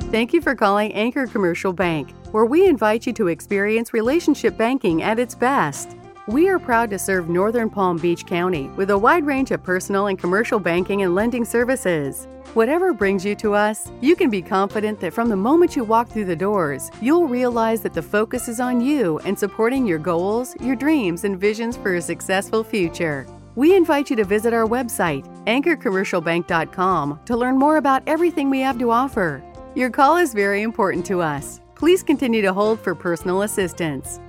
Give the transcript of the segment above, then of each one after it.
Thank you for calling Anchor Commercial Bank, where we invite you to experience relationship banking at its best. We are proud to serve Northern Palm Beach County with a wide range of personal and commercial banking and lending services. Whatever brings you to us, you can be confident that from the moment you walk through the doors, you'll realize that the focus is on you and supporting your goals, your dreams, and visions for a successful future. We invite you to visit our website, anchorcommercialbank.com, to learn more about everything we have to offer. Your call is very important to us. Please continue to hold for personal assistance.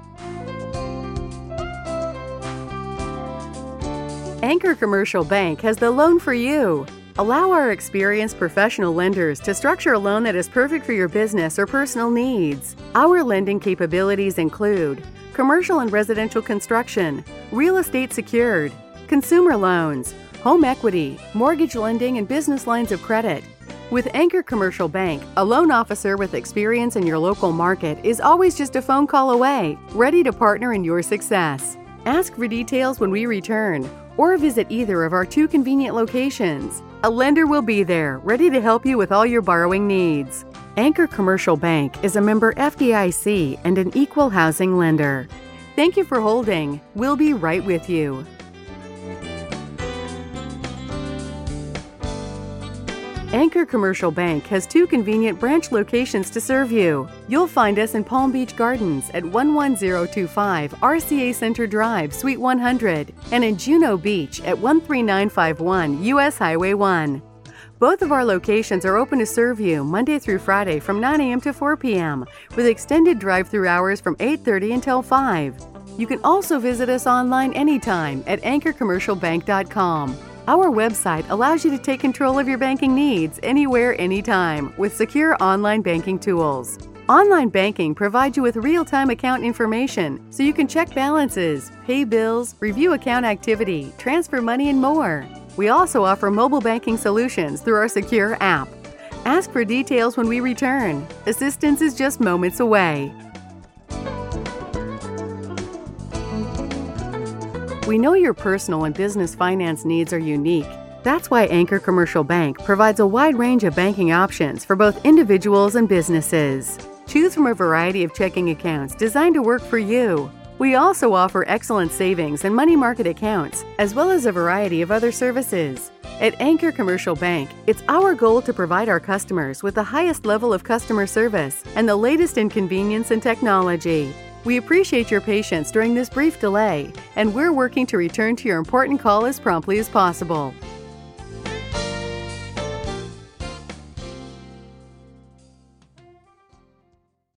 Anchor Commercial Bank has the loan for you. Allow our experienced professional lenders to structure a loan that is perfect for your business or personal needs. Our lending capabilities include commercial and residential construction, real estate secured, consumer loans, home equity, mortgage lending, and business lines of credit. With Anchor Commercial Bank, a loan officer with experience in your local market is always just a phone call away, ready to partner in your success. Ask for details when we return, or visit either of our 2 convenient locations. A lender will be there, ready to help you with all your borrowing needs. Anchor Commercial Bank is a member FDIC and an equal housing lender. Thank you for holding. We'll be right with you. Anchor Commercial Bank has 2 convenient branch locations to serve you. You'll find us in Palm Beach Gardens at 11025 RCA Center Drive, Suite 100, and in Juno Beach at 13951 US Highway 1. Both of our locations are open to serve you Monday through Friday from 9 a.m. to 4 p.m., with extended drive-through hours from 8:30 until 5. You can also visit us online anytime at anchorcommercialbank.com. Our website allows you to take control of your banking needs anywhere, anytime, with secure online banking tools. Online banking provides you with real-time account information so you can check balances, pay bills, review account activity, transfer money, and more. We also offer mobile banking solutions through our secure app. Ask for details when we return. Assistance is just moments away. We know your personal and business finance needs are unique. That's why Anchor Commercial Bank provides a wide range of banking options for both individuals and businesses. Choose from a variety of checking accounts designed to work for you. We also offer excellent savings and money market accounts, as well as a variety of other services. At Anchor Commercial Bank, it's our goal to provide our customers with the highest level of customer service and the latest in convenience and technology. We appreciate your patience during this brief delay, and we're working to return to your important call as promptly as possible.